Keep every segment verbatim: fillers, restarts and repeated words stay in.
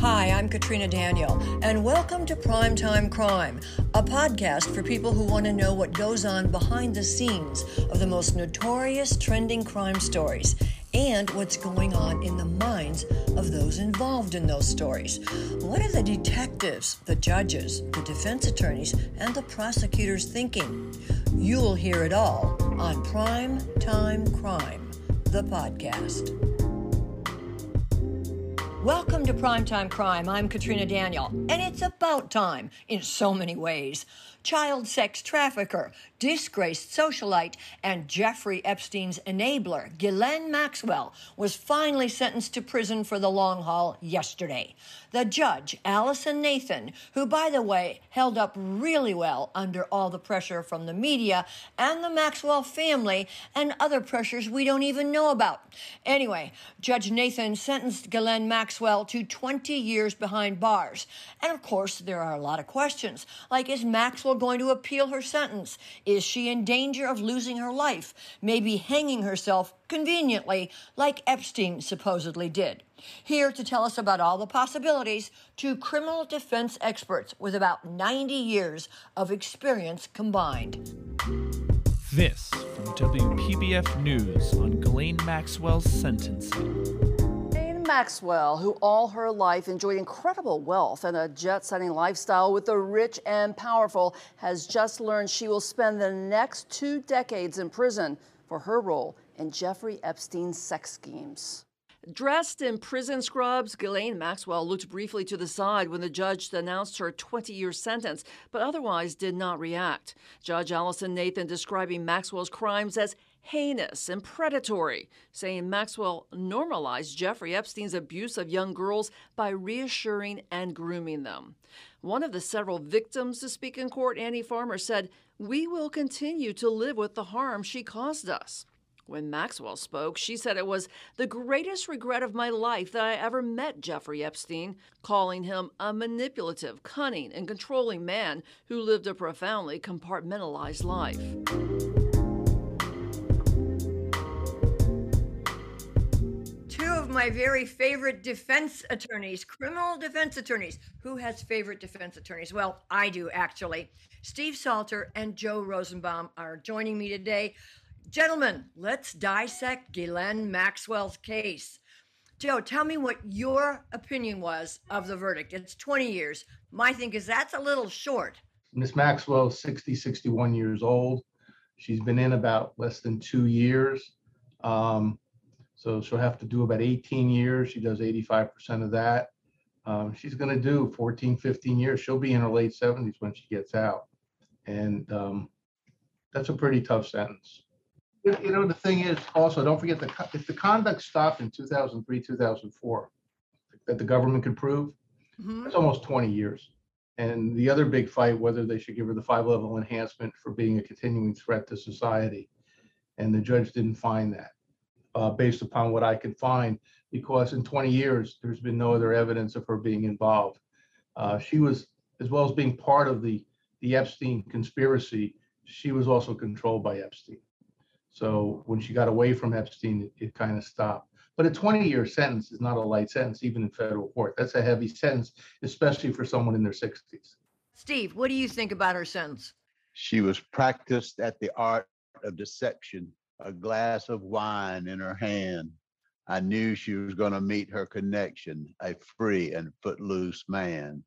Hi, I'm Katrina Daniel, and welcome to Primetime Crime, a podcast for people who want to know what goes on behind the scenes of the most notorious trending crime stories and what's going on in the minds of those involved in those stories. What are the detectives, the judges, the defense attorneys, and the prosecutors thinking? You'll hear it all on Primetime Crime, the podcast. Welcome to Primetime Crime. I'm Katrina Daniel, and it's about time in so many ways. Child sex trafficker, disgraced socialite, and Jeffrey Epstein's enabler, Ghislaine Maxwell, was finally sentenced to prison for the long haul yesterday. The judge, Allison Nathan, who, by the way, held up really well under all the pressure from the media and the Maxwell family and other pressures we don't even know about. Anyway, Judge Nathan sentenced Ghislaine Maxwell to twenty years behind bars. And of course, there are a lot of questions, like, is Maxwell going to appeal her sentence? Is she in danger of losing her life, maybe hanging herself conveniently like Epstein supposedly did? Here to tell us about all the possibilities, two criminal defense experts with about ninety years of experience combined. This from W P B F News on Ghislaine Maxwell's sentencing. Maxwell, who all her life enjoyed incredible wealth and a jet-setting lifestyle with the rich and powerful, has just learned she will spend the next two decades in prison for her role in Jeffrey Epstein's sex schemes. Dressed in prison scrubs, Ghislaine Maxwell looked briefly to the side when the judge announced her twenty-year sentence, but otherwise did not react. Judge Allison Nathan describing Maxwell's crimes as heinous and predatory, saying Maxwell normalized Jeffrey Epstein's abuse of young girls by reassuring and grooming them. One of the several victims to speak in court, Annie Farmer, said, "We will continue to live with the harm she caused us." When Maxwell spoke, she said it was the greatest regret of my life that I ever met Jeffrey Epstein, calling him a manipulative, cunning, and controlling man who lived a profoundly compartmentalized life. My very favorite defense attorneys, criminal defense attorneys. Who has favorite defense attorneys? Well, I do, actually. Steve Salter and Joe Rosenbaum are joining me today. Gentlemen, let's dissect Ghislaine Maxwell's case. Joe, tell me what your opinion was of the verdict. It's twenty years. My thing is that's a little short. Miss Maxwell is sixty, sixty-one years old. She's been in about less than two years. Um, So she'll have to do about eighteen years. She does eighty-five percent of that. Um, she's going to do fourteen, fifteen years. She'll be in her late seventies when she gets out. And um, that's a pretty tough sentence. You you know, the thing is also, don't forget, the co- if the conduct stopped in two thousand three, two thousand four, that the government could prove, Mm-hmm. that's almost twenty years. And the other big fight, whether they should give her the five-level enhancement for being a continuing threat to society. And the judge didn't find that. Uh, based upon what I can find, because in twenty years, there's been no other evidence of her being involved. Uh, she was, as well as being part of the, the Epstein conspiracy, she was also controlled by Epstein. So when she got away from Epstein, it, it kind of stopped. But a twenty-year sentence is not a light sentence, even in federal court. That's a heavy sentence, especially for someone in their sixties. Steve, what do you think about her sentence? She was practiced at the art of deception. A glass of wine in her hand. I knew she was going to meet her connection, a free and footloose man.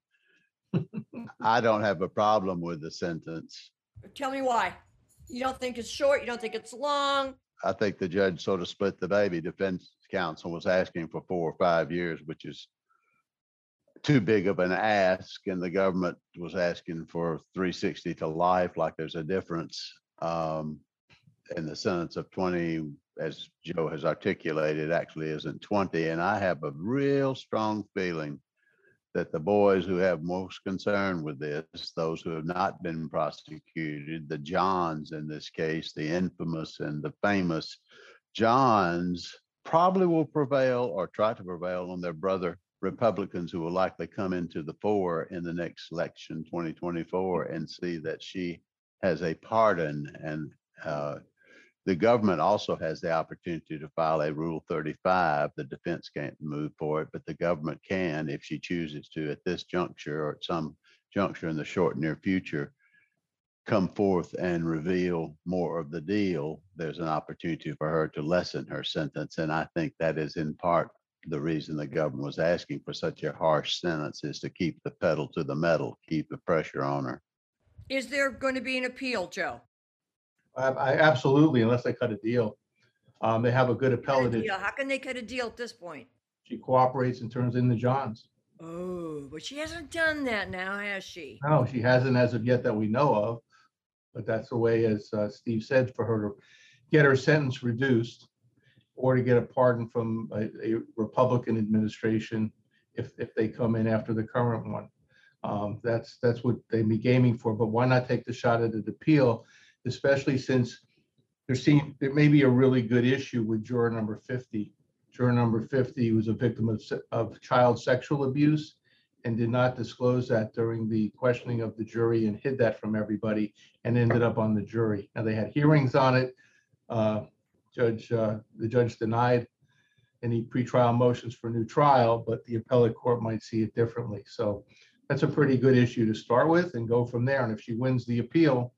I don't have a problem with the sentence. Tell me why. You don't think it's short? You don't think it's long? I think the judge sort of split the baby. Defense counsel was asking for four or five years, which is too big of an ask, and the government was asking for three sixty to life, like there's a difference. Um, and the sentence of twenty, as Joe has articulated, actually isn't twenty. And I have a real strong feeling that the boys who have most concern with this, those who have not been prosecuted, the Johns in this case, the infamous and the famous Johns, probably will prevail or try to prevail on their brother Republicans who will likely come into the fore in the next election, twenty twenty-four, and see that she has a pardon and uh, The government also has the opportunity to file a Rule thirty-five. The defense can't move for it, but the government can if she chooses to at this juncture or at some juncture in the short near future come forth and reveal more of the deal. There's an opportunity for her to lessen her sentence. And I think that is in part the reason the government was asking for such a harsh sentence, is to keep the pedal to the metal, keep the pressure on her. Is there going to be an appeal, Joe? I, I absolutely, unless they cut a deal. Um, they have a good Cut a appellate. deal. How can they cut a deal at this point? She cooperates and turns in the Johns. Oh, but she hasn't done that now, has she? No, she hasn't as of yet that we know of. But that's the way, as uh, Steve said, for her to get her sentence reduced or to get a pardon from a, a Republican administration if, if they come in after the current one. Um, that's that's what they'd be gaming for. But why not take the shot at an appeal, especially since there seems there may be a really good issue with juror number fifty. Juror number fifty was a victim of, of child sexual abuse and did not disclose that during the questioning of the jury and hid that from everybody and ended up on the jury. Now, they had hearings on it. Uh, judge, uh, the judge denied any pretrial motions for new trial, but the appellate court might see it differently. So that's a pretty good issue to start with and go from there. And if she wins the appeal,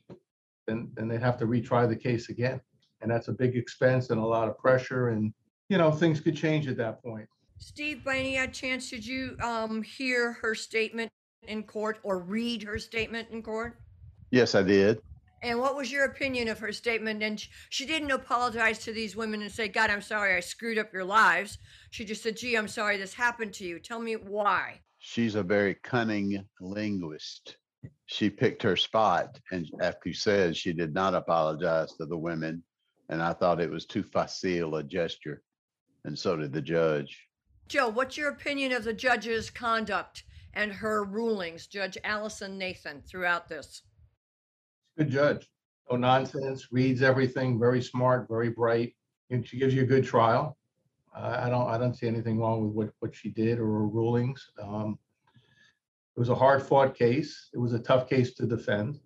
then, then they'd have to retry the case again. And that's a big expense and a lot of pressure. And, you know, things could change at that point. Steve, by any chance, did you um, hear her statement in court or read her statement in court? Yes, I did. And what was your opinion of her statement? And she didn't apologize to these women and say, God, I'm sorry I screwed up your lives. She just said, gee, I'm sorry this happened to you. Tell me why. She's a very cunning linguist. She picked her spot. And after you said she did not apologize to the women, and I thought it was too facile a gesture. And so did the judge. Joe, what's your opinion of the judge's conduct and her rulings, Judge Allison Nathan, throughout this? Good judge. No nonsense, reads everything, very smart, very bright, and she gives you a good trial. Uh, I don't I don't see anything wrong with what, what she did or her rulings. Um, it was a hard fought case. It was a tough case to defend.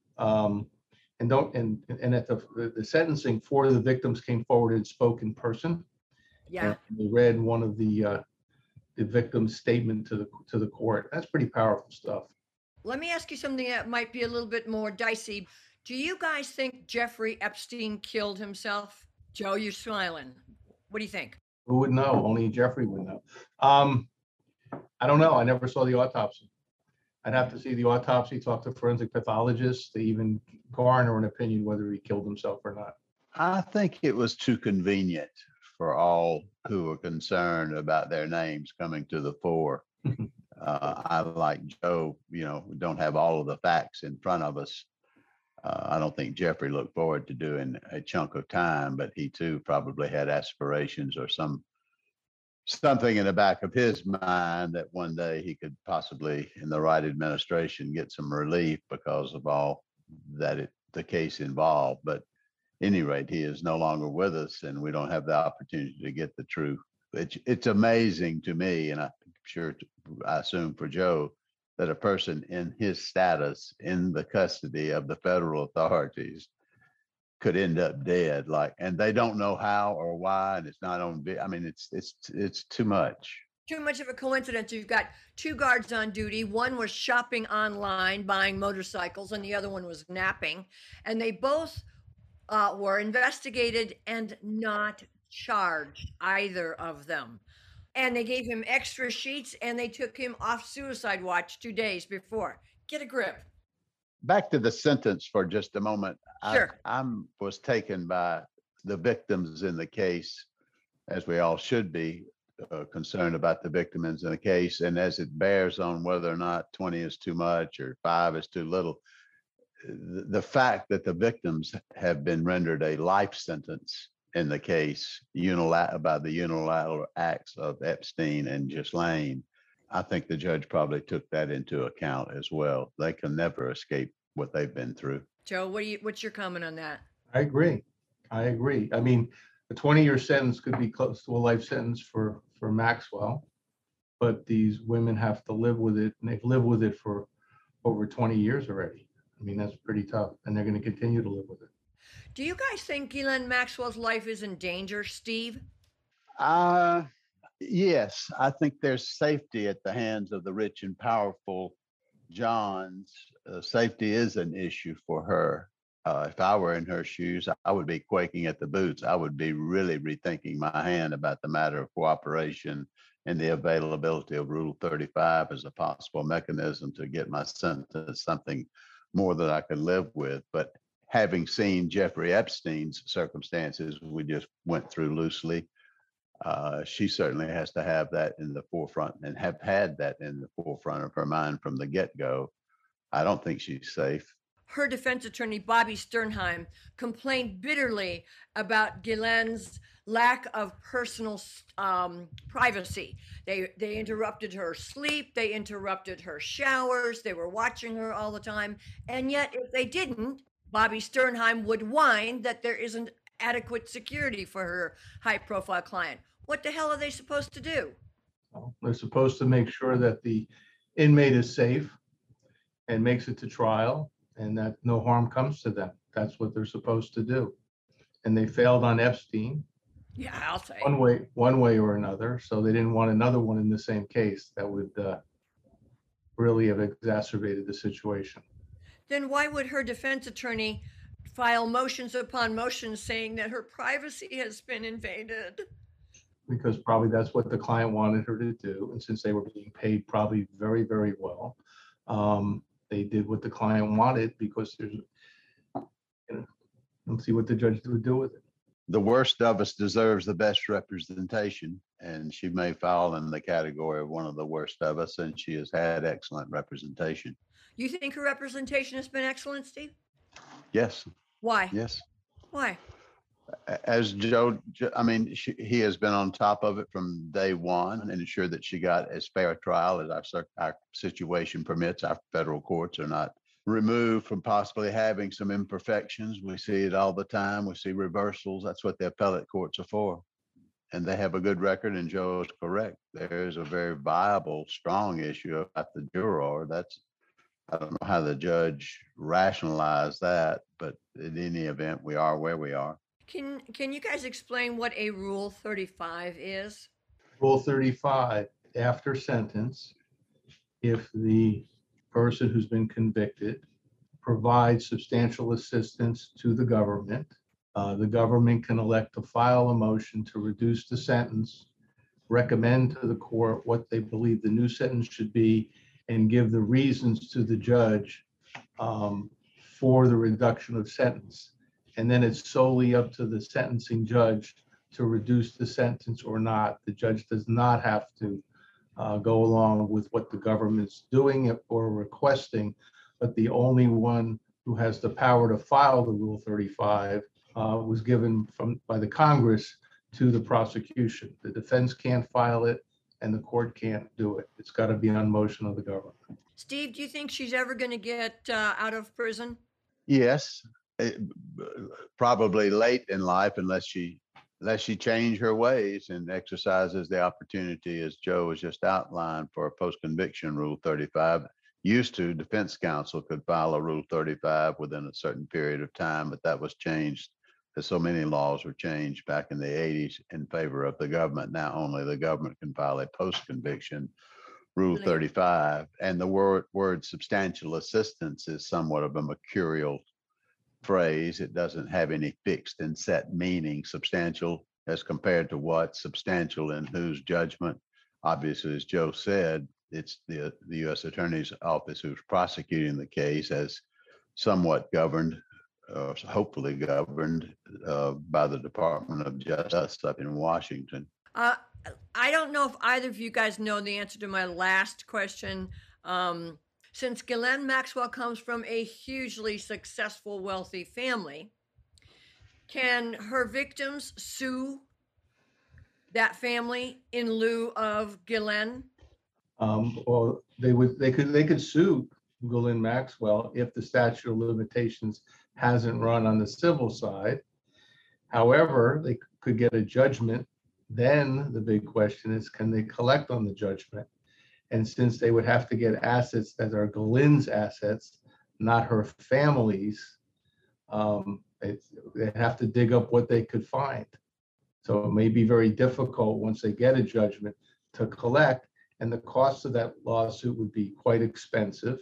Um, and don't and and at the the sentencing, four of the victims came forward and spoke in person. Yeah. And they read one of the uh, the victim's statement to the to the court. That's pretty powerful stuff. Let me ask you something that might be a little bit more dicey. Do you guys think Jeffrey Epstein killed himself? Joe, you're smiling. What do you think? Who would know? Only Jeffrey would know. Um, I don't know. I never saw the autopsy. I'd have to see the autopsy, talk to forensic pathologists to even garner an opinion whether he killed himself or not. I think it was too convenient for all who were concerned about their names coming to the fore. Uh, I, like Joe, you know, we don't have all of the facts in front of us. Uh, I don't think Jeffrey looked forward to doing a chunk of time, but he too probably had aspirations or some something in the back of his mind that one day he could possibly, in the right administration, get some relief because of all that it, the case involved. But at any rate, he is no longer with us, and we don't have the opportunity to get the truth. It's, it's amazing to me, and I'm sure, I assume for Joe, that a person in his status in the custody of the federal authorities could end up dead, like, and they don't know how or why, and it's not on. I mean, it's it's it's too much. Too much of a coincidence. You've got two guards on duty. One was shopping online, buying motorcycles, and the other one was napping, and they both uh, were investigated and not charged, either of them. And they gave him extra sheets, and they took him off suicide watch two days before. Get a grip. Back to the sentence for just a moment. Sure. I I'm, was taken by the victims in the case, as we all should be, uh, concerned about the victims in the case. And as it bears on whether or not twenty is too much or five is too little, the, the fact that the victims have been rendered a life sentence in the case unilateral by the unilateral acts of Epstein and Ghislaine, I think the judge probably took that into account as well. They can never escape what they've been through. Joe, what do you? What's your comment on that? I agree. I agree. I mean, a twenty-year sentence could be close to a life sentence for, for Maxwell, but these women have to live with it, and they've lived with it for over twenty years already. I mean, that's pretty tough, and they're going to continue to live with it. Do you guys think Ghislaine Maxwell's life is in danger, Steve? Uh, yes, I think there's safety at the hands of the rich and powerful Johns. Uh, safety is an issue for her. Uh, if I were in her shoes, I would be quaking at the boots. I would be really rethinking my hand about the matter of cooperation and the availability of Rule thirty-five as a possible mechanism to get my sentence something more that I could live with. But having seen Jeffrey Epstein's circumstances, we just went through loosely, uh, she certainly has to have that in the forefront and have had that in the forefront of her mind from the get-go. I don't think she's safe. Her defense attorney, Bobby Sternheim, complained bitterly about Ghislaine's lack of personal um, privacy. They, they interrupted her sleep, they interrupted her showers, they were watching her all the time. And yet, if they didn't, Bobby Sternheim would whine that there isn't adequate security for her high-profile client. What the hell are they supposed to do? Well, they're supposed to make sure that the inmate is safe and makes it to trial, and that no harm comes to them. That's what they're supposed to do. And they failed on Epstein. Yeah, I'll say. One way, one way or another. So they didn't want another one in the same case that would uh, really have exacerbated the situation. Then why would her defense attorney file motions upon motions saying that her privacy has been invaded? Because probably that's what the client wanted her to do. And since they were being paid probably very, very well, um, they did what the client wanted because there's, you know, let's see what the judge would do with it. The worst of us deserves the best representation, and she may fall in the category of one of the worst of us, and she has had excellent representation. You think her representation has been excellent, Steve? Yes. Why? Yes. Why? As Joe, I mean, she, he has been on top of it from day one and ensured that she got as fair a trial as our, our situation permits. Our federal courts are not removed from possibly having some imperfections. We see it all the time. We see reversals. That's what the appellate courts are for. And they have a good record, and Joe is correct. There is a very viable, strong issue about the juror. That's, I don't know how the judge rationalized that, but in any event, we are where we are. Can can you guys explain what a Rule thirty-five is? Rule thirty-five, after sentence, if the person who's been convicted provides substantial assistance to the government, uh, the government can elect to file a motion to reduce the sentence, recommend to the court what they believe the new sentence should be, and give the reasons to the judge um, for the reduction of sentence. And then it's solely up to the sentencing judge to reduce the sentence or not. The judge does not have to uh, go along with what the government's doing or requesting, but the only one who has the power to file the Rule thirty-five uh, was given from by the Congress to the prosecution. The defense can't file it and the court can't do it. It's got to be on motion of the government. Steve, do you think she's ever going to get uh, out of prison? Yes. It, probably late in life, unless she unless she change her ways and exercises the opportunity, as Joe has just outlined, for a post-conviction Rule thirty-five. Used to, defense counsel could file a Rule thirty-five within a certain period of time, but that was changed as so many laws were changed back in the eighties in favor of the government. Now only the government can file a post-conviction Rule thirty-five. And the word word substantial assistance is somewhat of a mercurial phrase. It doesn't have any fixed and set meaning. Substantial as compared to what? Substantial in whose judgment? Obviously, as Joe said, it's the, the U S Attorney's Office who's prosecuting the case, as somewhat governed, uh, hopefully governed uh, by the Department of Justice up in Washington. Uh, I don't know if either of you guys know the answer to my last question. Um, Since Ghislaine Maxwell comes from a hugely successful, wealthy family, can her victims sue that family in lieu of Ghislaine? Um, or they would, they could, they could sue Ghislaine Maxwell if the statute of limitations hasn't run on the civil side. However, they could get a judgment. Then the big question is, can they collect on the judgment? And since they would have to get assets that are Ghislaine's assets, not her family's, um, It's, they have to dig up what they could find. So it may be very difficult once they get a judgment to collect, and the cost of that lawsuit would be quite expensive.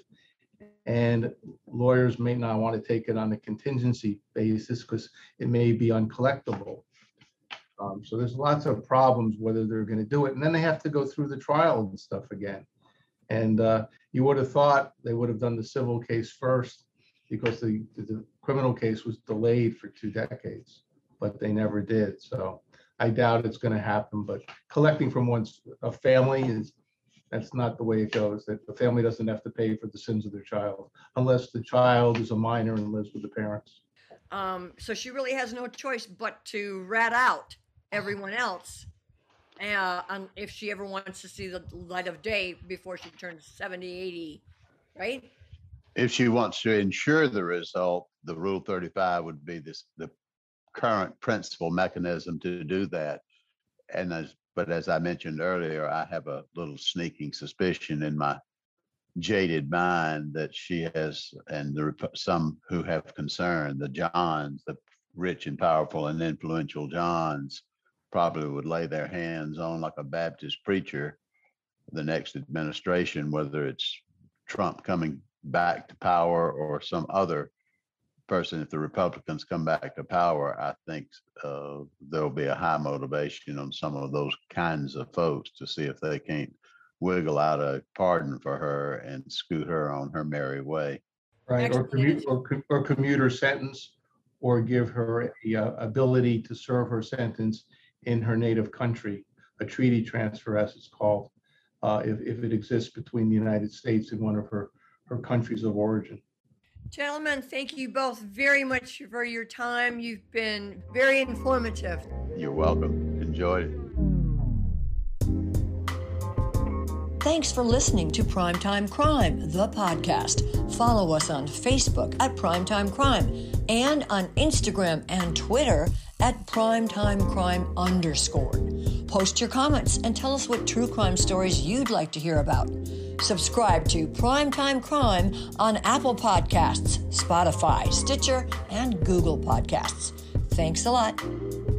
And lawyers may not want to take it on a contingency basis because it may be uncollectible. Um, so there's lots of problems whether they're going to do it. And then they have to go through the trial and stuff again. And uh, you would have thought they would have done the civil case first because the, the criminal case was delayed for two decades, but they never did. So I doubt it's going to happen. But collecting from one's a family is, that's not the way it goes. That the family doesn't have to pay for the sins of their child unless the child is a minor and lives with the parents. Um, so she really has no choice but to rat out everyone else uh, um, if she ever wants to see the light of day before she turns seventy, eighty, right? If she wants to ensure the result, the Rule thirty-five would be this, the current principal mechanism to do that. And as, but as I mentioned earlier, I have a little sneaking suspicion in my jaded mind that she has, and the some who have concern, the Johns, the rich and powerful and influential Johns, probably would lay their hands on like a Baptist preacher the next administration, whether it's Trump coming back to power or some other person. If the Republicans come back to power, I think uh, there'll be a high motivation on some of those kinds of folks to see if they can't wiggle out a pardon for her and scoot her on her merry way. Right, or, commu- or, or commuter sentence, or give her the uh, ability to serve her sentence in her native country, a treaty transfer as it's called, uh, if, if it exists between the United States and one of her, her countries of origin. Gentlemen, thank you both very much for your time. You've been very informative. You're welcome. Enjoyed it. Thanks for listening to Primetime Crime, the podcast. Follow us on Facebook at Primetime Crime and on Instagram and Twitter at Primetime Crime underscore. Post your comments and tell us what true crime stories you'd like to hear about. Subscribe to Primetime Crime on Apple Podcasts, Spotify, Stitcher, and Google Podcasts. Thanks a lot.